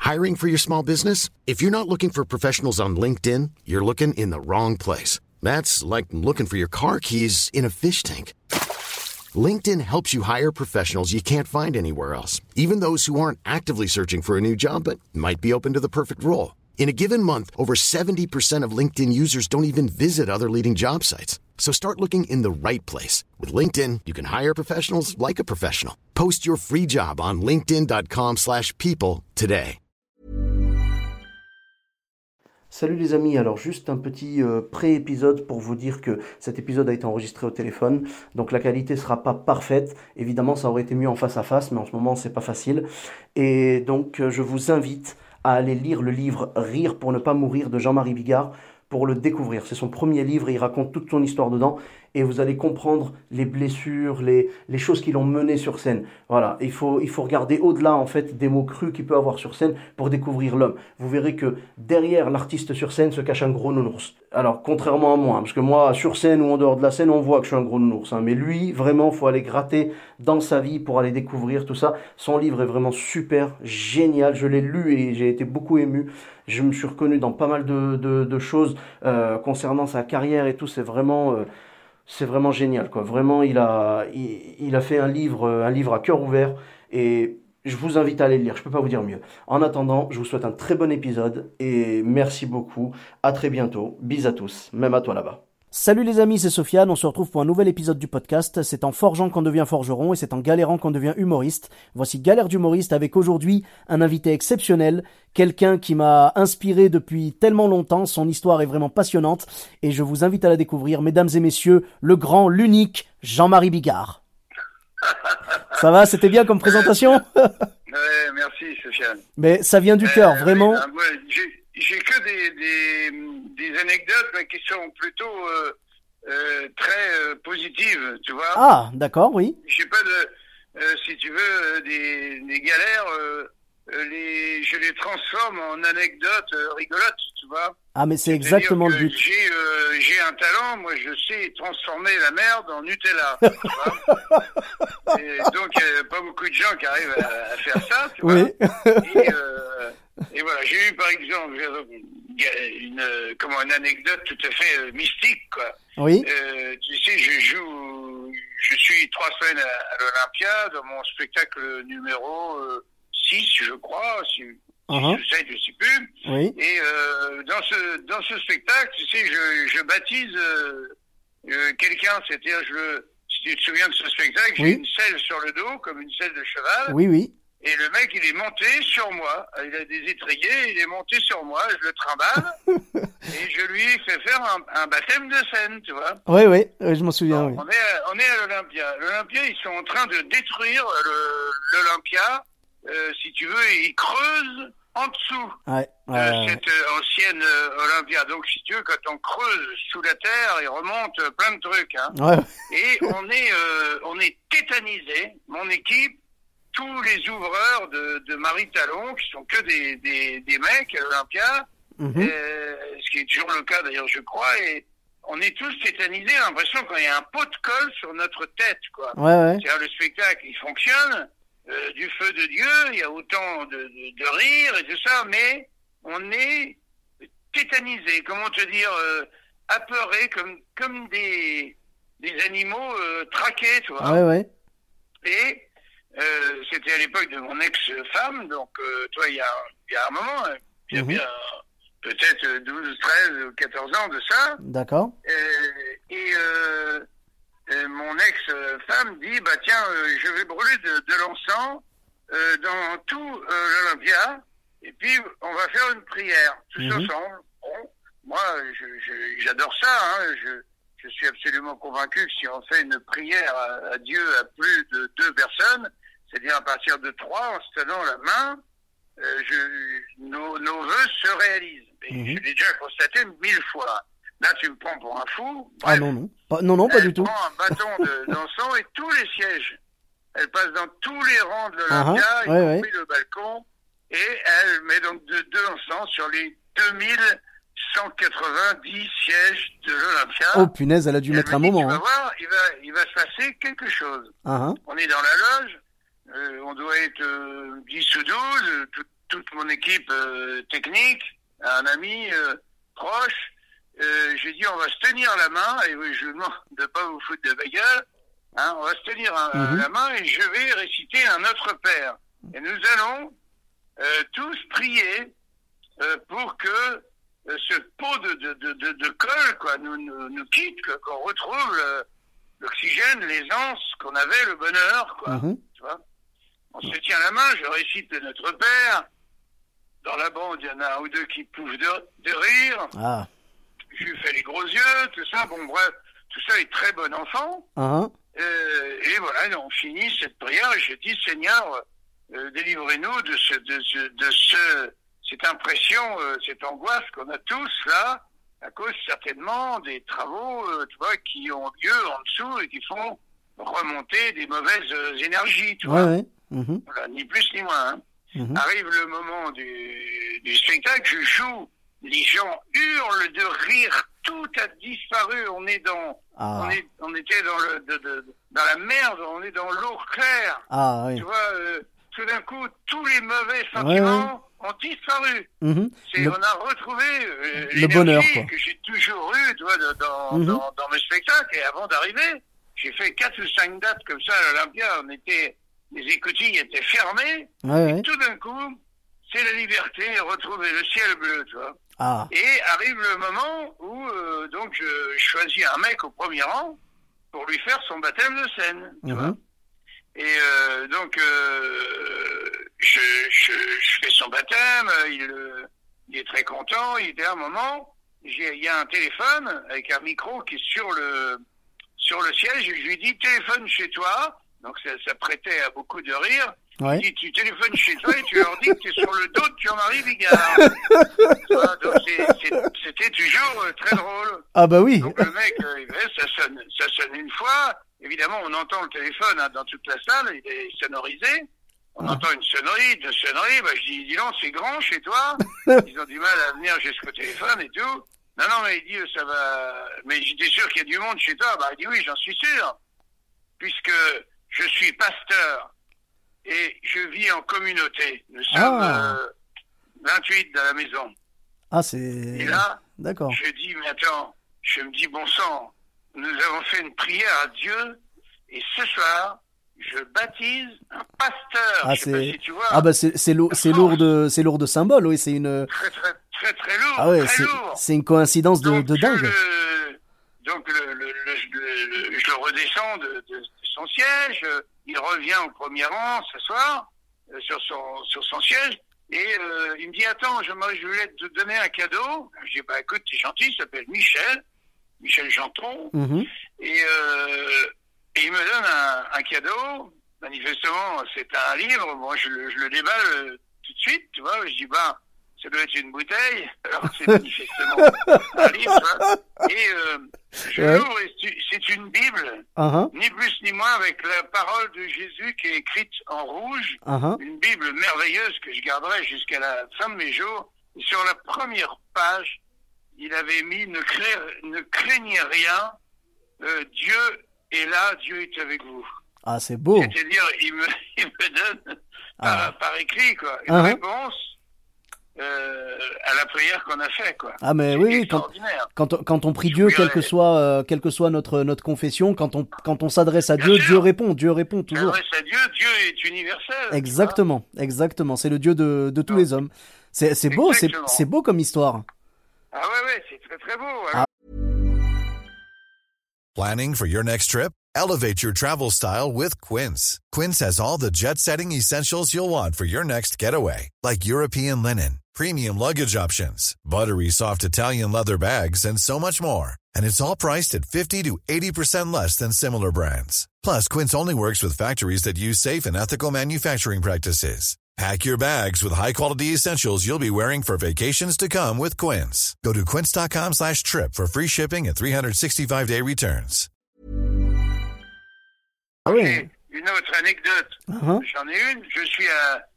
Hiring for your small business? If you're not looking for professionals on LinkedIn, you're looking in the wrong place. That's like looking for your car keys in a fish tank. LinkedIn helps you hire professionals you can't find anywhere else, even those who aren't actively searching for a new job but might be open to the perfect role. In a given month, over 70% of LinkedIn users don't even visit other leading job sites. So start looking in the right place. With LinkedIn, you can hire professionals like a professional. Post your free job on linkedin.com/people today. Salut les amis, alors juste un petit pré-épisode pour vous dire que cet épisode a été enregistré au téléphone, donc la qualité sera pas parfaite, évidemment ça aurait été mieux en face à face, mais en ce moment c'est pas facile, et donc je vous invite à aller lire le livre Rire pour ne pas mourir de Jean-Marie Bigard pour le découvrir. C'est son premier livre et il raconte toute son histoire dedans et vous allez comprendre les blessures, les choses qui l'ont mené sur scène. Voilà, il faut regarder au-delà en fait des mots crus qu'il peut avoir sur scène pour découvrir l'homme. Vous verrez que derrière l'artiste sur scène se cache un gros nounours. Alors contrairement à moi, parce que moi sur scène ou en dehors de la scène on voit que je suis un gros nounours, mais lui vraiment faut aller gratter dans sa vie pour aller découvrir tout ça. Son livre est vraiment super, génial, je l'ai lu et j'ai été beaucoup ému. Je me suis reconnu dans pas mal de choses concernant sa carrière et tout. C'est vraiment génial, quoi. Vraiment, il a fait un livre à cœur ouvert et je vous invite à aller le lire. Je peux pas vous dire mieux. En attendant, je vous souhaite un très bon épisode et merci beaucoup. À très bientôt. Bis à tous, même à toi là-bas. Salut les amis, c'est Sofiane, on se retrouve pour un nouvel épisode du podcast. C'est en forgeant qu'on devient forgeron et c'est en galérant qu'on devient humoriste. Voici Galère d'humoriste avec aujourd'hui un invité exceptionnel, quelqu'un qui m'a inspiré depuis tellement longtemps, son histoire est vraiment passionnante et je vous invite à la découvrir. Mesdames et messieurs, le grand, l'unique Jean-Marie Bigard. Ça va, c'était bien comme présentation? Ouais, merci Sofiane. Mais ça vient du cœur, vraiment. J'ai que des anecdotes mais qui sont plutôt très positives, tu vois. Ah, d'accord, oui. J'ai pas si tu veux, des galères, je les transforme en anecdotes rigolotes, tu vois. Ah, mais c'est exactement le but. J'ai un talent, moi je sais transformer la merde en Nutella, tu vois. Et donc il n'y a pas beaucoup de gens qui arrivent à faire ça, tu vois. Oui. Et voilà, j'ai eu par exemple une anecdote tout à fait mystique, quoi. Oui. Tu sais, je suis 3 semaines à l'Olympia dans mon spectacle numéro 6, je crois, si je sais plus. Oui. Et dans ce spectacle, tu sais, je baptise quelqu'un, c'est-à-dire si tu te souviens de ce spectacle, oui. J'ai une selle sur le dos, comme une selle de cheval. Oui, oui. Et le mec, il est monté sur moi. Il a des étriers, il est monté sur moi, je le trimballe. Et je lui fais faire un baptême de scène, tu vois. Oui, oui, je m'en souviens, oui. On est à l'Olympia. L'Olympia, ils sont en train de détruire l'Olympia. Si tu veux, ils creusent en dessous de cette ancienne Olympia. Donc, si tu veux, quand on creuse sous la terre, il remonte plein de trucs. Hein. Ouais. Et on est tétanisés, mon équipe, tous les ouvreurs de Marie Talon, qui sont que des mecs à l'Olympia, ce qui est toujours le cas d'ailleurs, je crois, et on est tous tétanisés, l'impression qu'il y a un pot de colle sur notre tête, quoi. Ouais. C'est-à-dire, le spectacle, il fonctionne, du feu de Dieu, il y a autant de rire et tout ça, mais on est tétanisés, comment te dire, apeurés, comme des animaux traqués, tu vois. Ouais. Et c'était à l'époque de mon ex-femme, donc toi, il y a un moment, il y a bien peut-être 12, 13 ou 14 ans de ça. D'accord. Et mon ex-femme dit, bah tiens, je vais brûler de l'encens dans tout l'Olympia, et puis on va faire une prière, tous ensemble. Bon, moi, j'adore ça, hein, je suis absolument convaincu que si on fait une prière à Dieu à plus de 2 personnes, c'est-à-dire à partir de 3, en se tenant la main, nos vœux se réalisent. Et je l'ai déjà constaté 1000 fois. Là, tu me prends pour un fou. Bref, ah non. Non, pas du tout. Elle prend un bâton d'encens et tous les sièges. Elle passe dans tous les rangs de l'Olympia, y compris le balcon, et elle met donc de l'encens sur les 2190 sièges de l'Olympia. Oh punaise, elle a dû mettre un moment. Tu vas voir, il va se passer quelque chose. On est dans la loge, on doit être 10 ou 12, toute mon équipe technique, un ami proche. J'ai dit on va se tenir la main, et oui, je vous demande de pas vous foutre de ma gueule, hein, on va se tenir la main et je vais réciter un Notre Père. Et nous allons tous prier pour que ce pot de colle quoi, nous quitte, qu'on retrouve l'oxygène, l'aisance qu'on avait, le bonheur, quoi. Tu vois, on se tient la main, je récite le Notre Père. Dans la bande, il y en a un ou deux qui pouffent de rire. Ah. Je lui fais les gros yeux, tout ça. Bon, bref, tout ça est très bon enfant. Et voilà, on finit cette prière et je dis, Seigneur, délivrez-nous de cette impression, cette angoisse qu'on a tous là, à cause certainement des travaux, tu vois, qui ont lieu en dessous et qui font remonter des mauvaises énergies, tu vois. Voilà, ni plus ni moins. Hein. Arrive le moment du spectacle, je joue, les gens hurlent de rire, tout a disparu, on est dans, on était dans la merde, on est dans l'eau claire. Tu vois, tout d'un coup, tous les mauvais sentiments ont disparu. On a retrouvé le bonheur, quoi, que j'ai toujours eu, tu vois, dans mes spectacles. Et avant d'arriver, j'ai fait 4 ou 5 dates comme ça à l'Olympia. Les écoutilles étaient fermées. Et tout d'un coup, c'est la liberté, retrouver le ciel bleu, tu vois. Et arrive le moment où donc je choisis un mec au premier rang pour lui faire son baptême de scène, tu vois. Et donc je fais son baptême, il est très content. Il y a un moment, il y a un téléphone avec un micro qui est sur le siège. Je lui dis téléphone chez toi. Donc ça prêtait à beaucoup de rire. Il dit tu téléphones chez toi et tu leur dis que tu es sur le dos de Jean-Marie Bigard. Donc c'était toujours très drôle. Ah bah oui. Donc le mec, ça sonne une fois. Évidemment, on entend le téléphone dans toute la salle, il est sonorisé. On entend une sonnerie, deux sonneries. Bah, je dis donc, c'est grand chez toi. Ils ont du mal à venir jusqu'au téléphone et tout. Non, mais il dit, ça va. Mais j'étais sûr qu'il y a du monde chez toi. Bah, il dit, oui, j'en suis sûr. Puisque je suis pasteur et je vis en communauté. Nous sommes 28 dans la maison. Et là, d'accord. Je dis, mais attends, je me dis, bon sang, nous avons fait une prière à Dieu et ce soir, je baptise un pasteur. Je sais pas si tu vois. C'est lourd de symbole, oui, c'est une. Très lourd. Ah ouais, très lourd. C'est une coïncidence de dingue. Donc je le redescends de son siège, il revient au premier rang ce soir, sur son siège, et il me dit attends, je voulais te donner un cadeau. Je dis bah écoute, t'es gentil, il s'appelle Michel Janton, et il me donne un cadeau. Manifestement, c'est un livre. Moi, je le déballe tout de suite, tu vois. Je dis bah ça doit être une bouteille. Alors c'est manifestement un livre, tu vois. Et je l'ouvre et c'est une Bible, ni plus ni moins, avec la parole de Jésus qui est écrite en rouge. Une Bible merveilleuse que je garderai jusqu'à la fin de mes jours. Et sur la première page, il avait mis ne craignez rien, Dieu est là, Dieu est avec vous. Ah, c'est beau. C'est-à-dire, il me donne par écrit quoi, une réponse à la prière qu'on a fait quoi. Ah mais oui, quand on prie Dieu, quelle que soit notre confession, quand on s'adresse à Dieu, Dieu répond toujours. S'adresse à Dieu, Dieu est universel. Exactement, c'est le Dieu de tous les hommes. C'est beau, c'est beau comme histoire. Ah ouais, c'est très très beau. Planning for your next trip? Elevate your travel style with Quince. Quince has all the jet-setting essentials you'll want for your next getaway, like European linen, premium luggage options, buttery soft Italian leather bags, and so much more. And it's all priced at 50 to 80% less than similar brands. Plus, Quince only works with factories that use safe and ethical manufacturing practices. Pack your bags with high-quality essentials you'll be wearing for vacations to come with Quince. Go to quince.com/trip for free shipping and 365-day returns. Okay. Une autre anecdote. J'en ai une. Je suis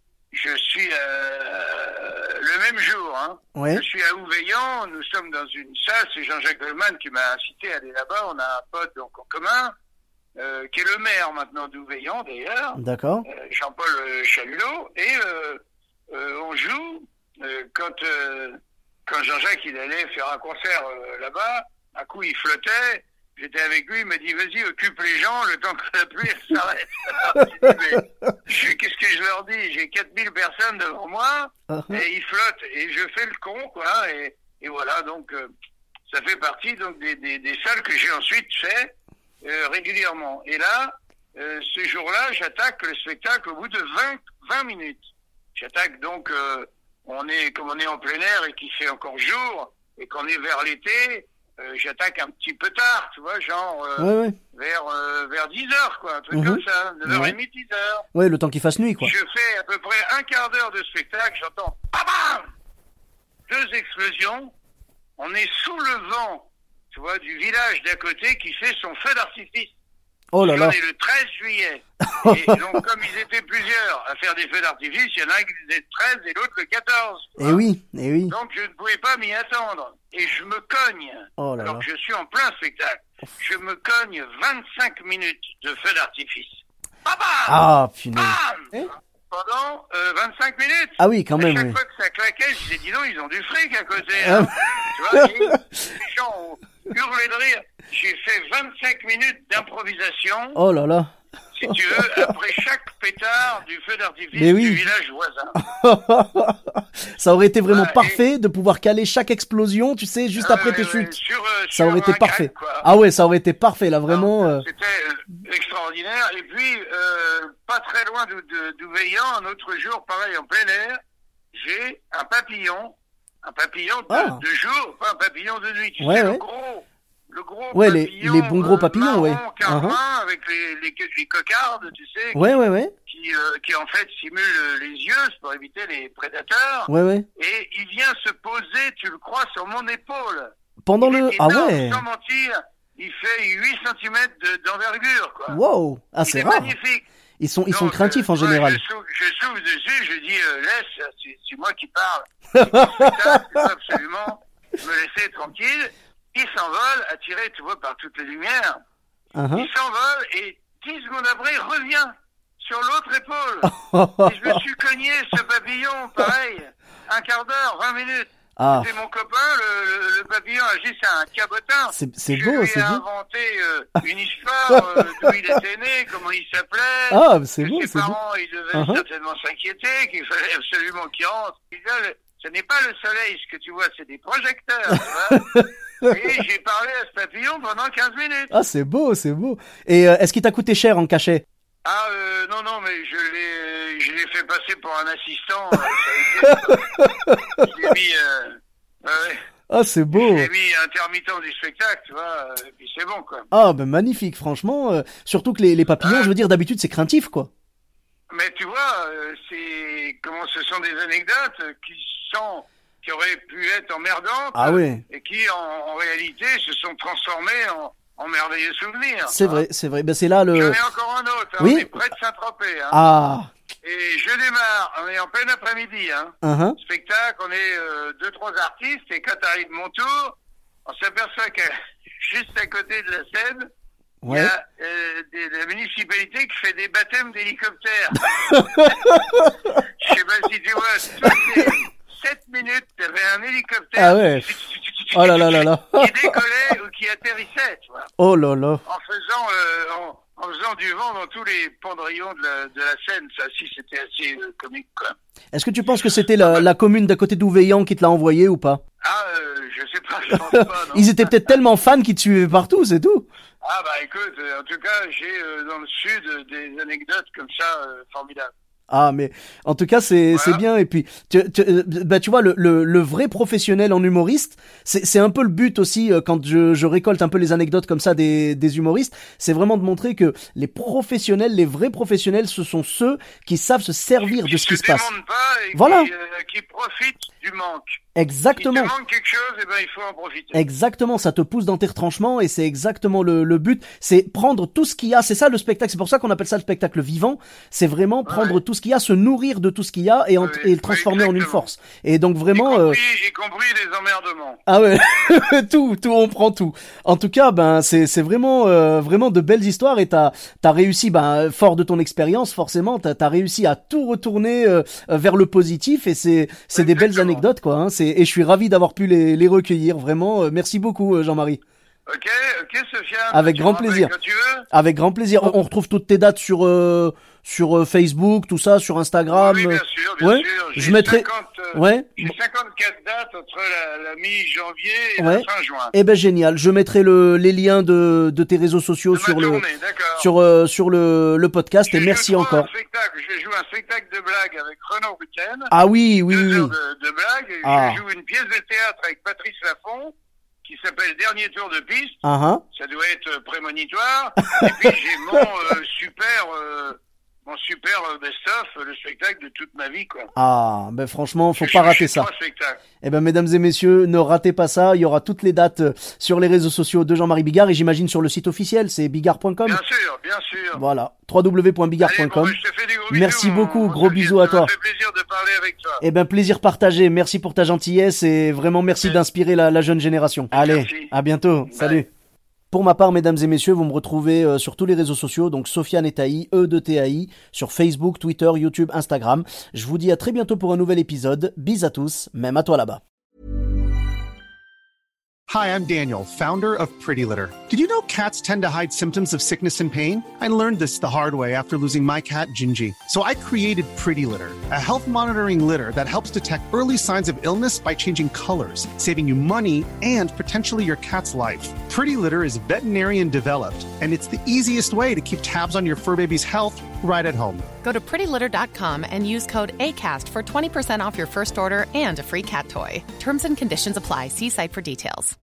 le même jour. Je suis à Ouveillan. Nous sommes dans une salle. C'est Jean-Jacques Goldman qui m'a incité à aller là-bas. On a un pote donc en commun qui est le maire maintenant d'Ouveillan d'ailleurs. D'accord. Jean-Paul Chalulot. Et on joue. Quand Jean-Jacques il allait faire un concert là-bas, un coup il flottait. J'étais avec lui, il m'a dit vas-y occupe les gens le temps que la pluie s'arrête. Qu'est-ce que je leur dis? J'ai 4000 personnes devant moi et ils flottent et je fais le con quoi et voilà donc ça fait partie donc des salles que j'ai ensuite fait régulièrement. Et là ce jour-là j'attaque le spectacle au bout de 20 minutes. J'attaque donc on est en plein air et qu'il fait encore jour et qu'on est vers l'été. J'attaque un petit peu tard, tu vois, genre vers 10h, quoi, un truc comme ça, 9h30, 10h. Ouais, le temps qu'il fasse nuit, quoi. Je fais à peu près un quart d'heure de spectacle, j'entends bam, 2 explosions, on est sous le vent, tu vois, du village d'à côté qui fait son feu d'artifice. Oh là là. On est le 13 juillet. Et donc, comme ils étaient plusieurs à faire des feux d'artifice, il y en a un qui disait le 13 et l'autre le 14. Eh oui. Donc, je ne pouvais pas m'y attendre. Et je me cogne. Oh là alors là. que je suis en plein spectacle. Je me cogne 25 minutes de feu d'artifice. Bam, Ah, punaise. Pendant 25 minutes. Ah oui, quand même. À chaque fois que ça claquait, je disais, dis donc, ils ont du fric à côté. Hein. Tu vois, les gens ont hurlé de rire. J'ai fait 25 minutes d'improvisation. Oh là là. Si tu veux, après chaque pétard du feu d'artifice du village voisin. Ça aurait été vraiment parfait de pouvoir caler chaque explosion, tu sais, juste après tes chutes. Ça aurait été parfait. Ah ouais, ça aurait été parfait, là, vraiment. C'était extraordinaire. Et puis, pas très loin d'Ouveillan, un autre jour, pareil, en plein air, j'ai un papillon de jour, pas un papillon de nuit. Tu sais, le gros papillon, les bons gros papillons, marron, carmin, avec les cocardes, tu sais, qui en fait simulent les yeux pour éviter les prédateurs. Et il vient se poser, tu le crois, sur mon épaule. Pendant sans mentir, il fait 8 cm d'envergure, quoi. Wow. Ah, c'est rare. Magnifique. Ils sont craintifs en général. Je souffle dessus, je dis laisse, c'est moi qui parle. Il faut absolument me laisser tranquille. Il s'envole, attiré, tu vois, par toutes les lumières. Il s'envole et 10 secondes après, il revient sur l'autre épaule. Et je me suis cogné ce papillon, pareil, un quart d'heure, 20 minutes. C'était mon copain, le papillon agit, c'est un cabotin. C'est beau, c'est beau. Je lui ai inventé une histoire d'où il était né, comment il s'appelait. Ah, c'est beau, ses parents, ils devaient certainement s'inquiéter, qu'il fallait absolument qu'il rentre. Ce n'est pas le soleil, ce que tu vois, c'est des projecteurs, tu vois. Et j'ai parlé à ce papillon pendant 15 minutes. Ah, c'est beau, c'est beau. Et est-ce qu'il t'a coûté cher en cachet? Ah, non, mais je l'ai fait passer pour un assistant. Je l'ai mis, Ah, c'est beau. J'ai mis intermittent du spectacle, tu vois, et puis c'est bon, quoi. Ah, ben magnifique, franchement. Surtout que les papillons, je veux dire, d'habitude, c'est craintif, quoi. Mais tu vois, ce sont des anecdotes qui auraient pu être emmerdantes. Ah oui. Et qui, en réalité, se sont transformées en merveilleux souvenirs. C'est vrai. Ben, c'est là le... J'en ai encore un autre. Oui. On est près de Saint-Tropez. Ah. Et je démarre. On est en plein après-midi. Spectacle, on est 2-3 artistes. Et quand arrive mon tour, on s'aperçoit que juste à côté de la scène, il y a la municipalité qui fait des baptêmes d'hélicoptères. Je sais pas si tu vois, toutes les 7 minutes, il y avait un hélicoptère oh là là là là. qui décollait ou qui atterrissait, tu vois. Oh là là. En faisant du vent dans tous les pendrillons de la scène. Ça, si, c'était assez comique, quoi. Est-ce que tu penses que c'était la commune d'à côté d'Ouveillan qui te l'a envoyé ou pas? Ah, je sais pas, je pense pas, non. Ils étaient peut-être tellement fans qu'ils te suivaient partout, c'est tout. Ah bah écoute, en tout cas, j'ai dans le sud des anecdotes comme ça formidables. Ah, mais en tout cas, c'est bien. Et puis, tu vois, le vrai professionnel en humoriste, c'est un peu le but aussi, quand je récolte un peu les anecdotes comme ça des humoristes, c'est vraiment de montrer que les professionnels, les vrais professionnels, ce sont ceux qui savent se servir de ce qui se passe. Qui ne pas et voilà. Qui profitent du manque. Exactement. Si te manque quelque chose, il faut en profiter. Exactement, ça te pousse dans tes retranchements et c'est exactement le but. C'est prendre tout ce qu'il y a. C'est ça le spectacle. C'est pour ça qu'on appelle ça le spectacle vivant. C'est vraiment prendre tout ce qu'il y a, se nourrir de tout ce qu'il y a et le transformer en une force. Et donc vraiment... Y compris les emmerdements. Ah ouais, tout, on prend tout. En tout cas, c'est vraiment de belles histoires et t'as réussi, fort de ton expérience, forcément, t'as réussi à tout retourner vers le positif et c'est des belles anecdotes, quoi. Hein. Et je suis ravi d'avoir pu les recueillir. Vraiment, merci beaucoup, Jean-Marie. Ok, Sofiane. Avec grand plaisir. Avec grand plaisir. On retrouve toutes tes dates sur Facebook, tout ça, sur Instagram. Oui, bien sûr. J'ai 54 dates entre la mi-janvier et la fin juin. Eh ben génial. Je mettrai les liens de tes réseaux sociaux sur le podcast. Et merci encore. Je joue un spectacle de blagues avec Renaud Rutten. Ah oui. 2 heures de blagues. Je joue une pièce de théâtre avec Patrice Laffont, qui s'appelle Dernier tour de piste. Ça doit être prémonitoire. Et puis j'ai mon super best-of, le spectacle de toute ma vie, quoi. Ah, franchement, faut pas rater ça. Eh mesdames et messieurs, ne ratez pas ça. Il y aura toutes les dates sur les réseaux sociaux de Jean-Marie Bigard et j'imagine sur le site officiel, c'est bigard.com. Bien sûr. Voilà, www.bigard.com. Je te fais des gros Merci bisous, beaucoup, gros bisous à toi. Ça fait plaisir de parler avec toi. Plaisir partagé. Merci pour ta gentillesse et vraiment merci d'inspirer la jeune génération. Allez, à bientôt. Bye. Salut. Pour ma part, mesdames et messieurs, vous me retrouvez sur tous les réseaux sociaux, donc Sofiane Etaï, E2TAI, sur Facebook, Twitter, YouTube, Instagram. Je vous dis à très bientôt pour un nouvel épisode. Bis à tous, même à toi là-bas. Hi, I'm Daniel, founder of Pretty Litter. Did you know cats tend to hide symptoms of sickness and pain? I learned this the hard way after losing my cat, Gingy. So I created Pretty Litter, a health monitoring litter that helps detect early signs of illness by changing colors, saving you money and potentially your cat's life. Pretty Litter is veterinarian developed, and it's the easiest way to keep tabs on your fur baby's health right at home. Go to prettylitter.com and use code ACAST for 20% off your first order and a free cat toy. Terms and conditions apply. See site for details.